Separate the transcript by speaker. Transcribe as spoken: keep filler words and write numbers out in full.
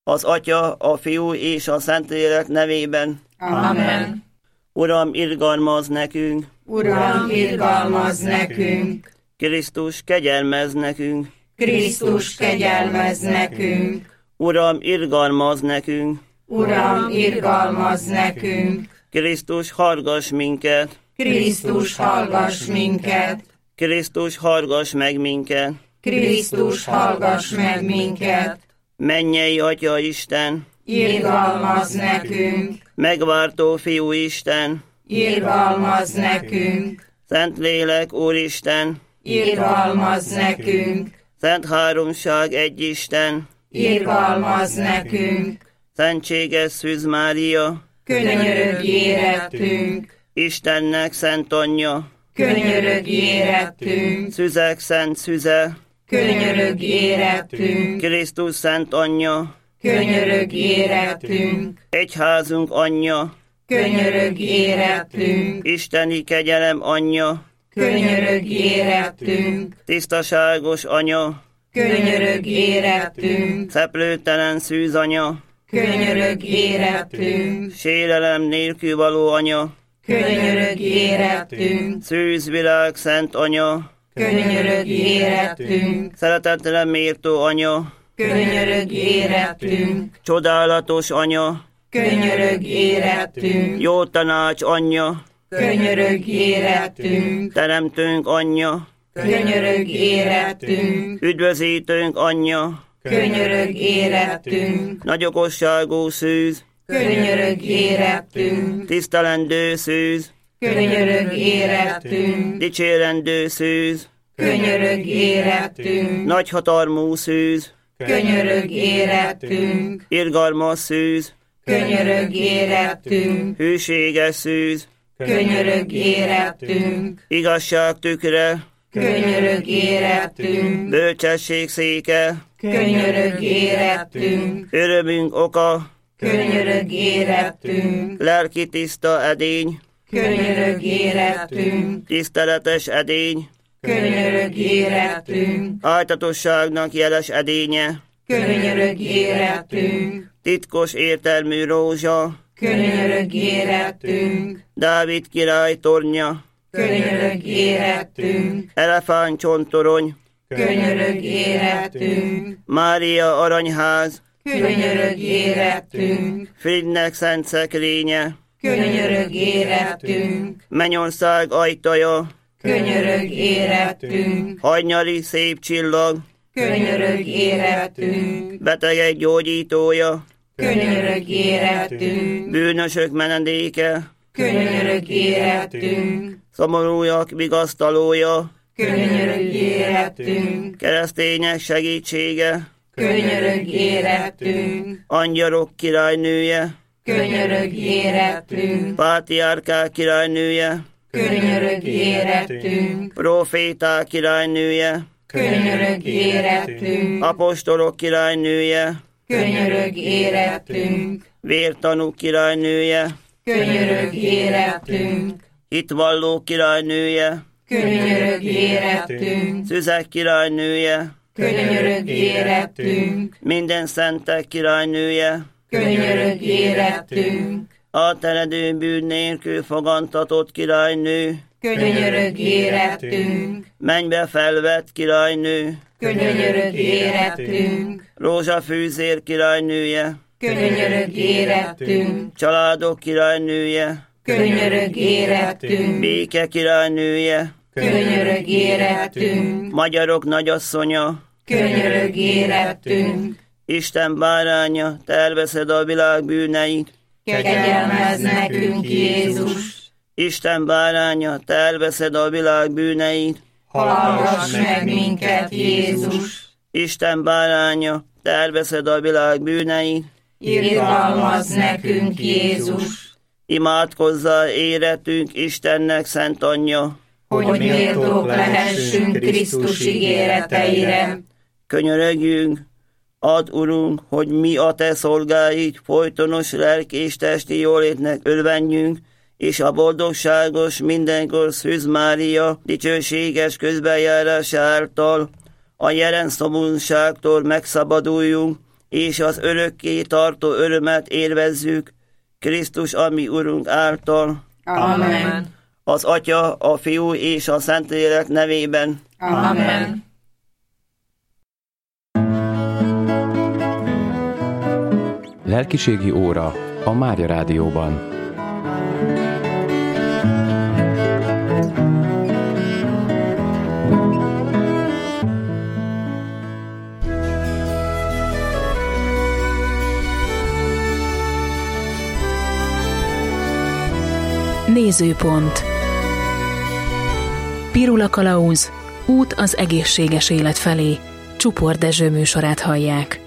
Speaker 1: Az Atya, a Fiú és a Szentlélek nevében.
Speaker 2: Amen.
Speaker 1: Uram, irgalmazz nekünk.
Speaker 2: Uram, irgalmazz nekünk.
Speaker 1: Krisztus, kegyelmezz nekünk.
Speaker 2: Krisztus, kegyelmezz nekünk.
Speaker 1: Uram, irgalmazz nekünk.
Speaker 2: Uram, irgalmazz nekünk.
Speaker 1: Krisztus, hallgass minket.
Speaker 2: Krisztus, hallgass minket.
Speaker 1: Krisztus, hallgass meg minket.
Speaker 2: Krisztus, hallgass meg minket.
Speaker 1: Mennyei Atya Isten,
Speaker 2: irgalmazz nekünk.
Speaker 1: Megváltó Fiú Isten,
Speaker 2: irgalmazz nekünk.
Speaker 1: Szentlélek Úristen,
Speaker 2: irgalmazz nekünk.
Speaker 1: Szent Háromság egy Isten,
Speaker 2: irgalmazz nekünk.
Speaker 1: Szentséges Szűz Mária,
Speaker 2: könyörögj érettünk.
Speaker 1: Istennek Szent Anyja,
Speaker 2: könyörögj érettünk.
Speaker 1: Szüzek Szent Szüze,
Speaker 2: könyörögj érettünk.
Speaker 1: Krisztus Szent Anyja,
Speaker 2: könyörögj érettünk.
Speaker 1: Egyházunk Anyja,
Speaker 2: könyörögj érettünk.
Speaker 1: Isteni kegyelem Anyja,
Speaker 2: könyörögj érettünk.
Speaker 1: Tisztaságos Anya,
Speaker 2: könyörögj érettünk.
Speaker 1: Szeplőtelen Szűz Anya,
Speaker 2: könyörögj érettünk.
Speaker 1: Sérelem nélkül való Anya,
Speaker 2: könyörögj érettünk.
Speaker 1: Szűz Világ Szent Anya,
Speaker 2: könyörögj érettünk.
Speaker 1: Szeretetre méltó Anya,
Speaker 2: könyörögj érettünk.
Speaker 1: Csodálatos Anya,
Speaker 2: könyörögj érettünk.
Speaker 1: Jó tanács Anyja,
Speaker 2: könyörögj érettünk.
Speaker 1: Teremtőnk Anyja,
Speaker 2: könyörögj érettünk.
Speaker 1: Üdvözítőnk Anyja,
Speaker 2: könyörögj érettünk.
Speaker 1: Nagyokosságú Szűz,
Speaker 2: könyörögj érettünk.
Speaker 1: Tisztelendő Szűz,
Speaker 2: könyörögj érettünk.
Speaker 1: Dicsérendő Szűz,
Speaker 2: könyörögj érettünk.
Speaker 1: Nagyhatalmú Szűz,
Speaker 2: könyörögj érettünk.
Speaker 1: Irgalmas Szűz,
Speaker 2: könyörögj érettünk.
Speaker 1: Hűséges Szűz,
Speaker 2: könyörögj érettünk.
Speaker 1: Igazság tükre,
Speaker 2: könyörögj érettünk.
Speaker 1: Bölcsesség széke,
Speaker 2: könyörögj érettünk.
Speaker 1: Örömünk oka,
Speaker 2: könyörögj érettünk.
Speaker 1: Lelki tiszta edény,
Speaker 2: könyörög érettünk,
Speaker 1: tiszteletes edény,
Speaker 2: könyörög érettünk,
Speaker 1: áltatosságnak jeles edénye,
Speaker 2: könyörög érettünk,
Speaker 1: titkos értelmű rózsa,
Speaker 2: könyörög érettünk,
Speaker 1: Dávid király tornya,
Speaker 2: könyörög érettünk,
Speaker 1: elefántcsontorony,
Speaker 2: könyörög érettünk,
Speaker 1: Mária aranyház,
Speaker 2: könyörög érettünk,
Speaker 1: Frigynek szent szekrénye,
Speaker 2: könyörög érettünk,
Speaker 1: Mennyország ajtaja,
Speaker 2: könyörög érettünk,
Speaker 1: hajnyali szép csillag,
Speaker 2: könyörög érettünk,
Speaker 1: betegek gyógyítója,
Speaker 2: könyörög érettünk,
Speaker 1: bűnösök menedéke,
Speaker 2: könyörög érettünk,
Speaker 1: szomorúak vigasztalója,
Speaker 2: könyörög érettünk,
Speaker 1: keresztények segítsége,
Speaker 2: könyörög érettünk,
Speaker 1: angyalok királynője,
Speaker 2: könyörög érettünk,
Speaker 1: pátriárkák királynője,
Speaker 2: könyörög érettünk,
Speaker 1: proféták királynője,
Speaker 2: könyörög érettünk,
Speaker 1: apostolok királynője,
Speaker 2: könyörög érettünk,
Speaker 1: vértanúk királynője,
Speaker 2: könyörög érettünk,
Speaker 1: hitvalló királynője,
Speaker 2: könyörög érettünk,
Speaker 1: szüzek királynője,
Speaker 2: könyörög érettünk,
Speaker 1: minden szentek királynője,
Speaker 2: könyörög érettünk,
Speaker 1: átteredő bűn nélkül fogantatott királynő,
Speaker 2: könyörög érettünk,
Speaker 1: mennybe felvett királynő,
Speaker 2: könyörög érettünk,
Speaker 1: rózsafűzér királynője,
Speaker 2: könyörög érettünk,
Speaker 1: családok királynője,
Speaker 2: könyörög érettünk,
Speaker 1: béke királynője,
Speaker 2: könyörög érettünk,
Speaker 1: magyarok nagyasszonya,
Speaker 2: könyörög érettünk,
Speaker 1: Isten báránya, te elveszed a világ bűneit,
Speaker 2: kegyelmezz nekünk Jézus,
Speaker 1: Isten báránya, te elveszed a világ bűneit,
Speaker 2: hallgass meg minket Jézus,
Speaker 1: Isten báránya, te elveszed a világ bűneit,
Speaker 2: irgalmazz nekünk Jézus,
Speaker 1: imádkozzál éretünk Istennek szent anyja,
Speaker 2: hogy méltók lehessünk Krisztus ígéreteire.
Speaker 1: Könyörögjünk, add, Urunk, hogy mi a te szolgáid folytonos lelki és testi jólétnek örvenjünk, és a boldogságos mindenkor Szűz Mária dicsőséges közbenjárása által a jelen szomorúságtól megszabaduljunk, és az örökké tartó örömet élvezzük Krisztus, ami Urunk által.
Speaker 2: Amen.
Speaker 1: Az Atya, a Fiú és a Szentlélek nevében.
Speaker 2: Amen.
Speaker 3: Lelkiségi óra a Mária Rádióban.
Speaker 4: Nézőpont. Pirula Kalauz, út az egészséges élet felé. Csupor Dezső műsorát hallják.